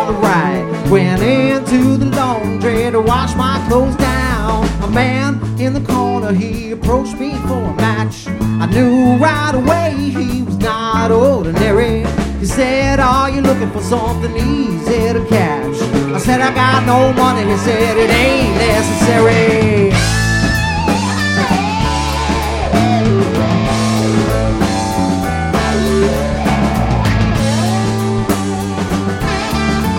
the right. Went into the laundry to wash my clothes down. A man in the corner, he approached me for a match. I knew right away he was not ordinary. He said, are you looking for something easy to catch? I said, I got no money. He said, it ain't necessary.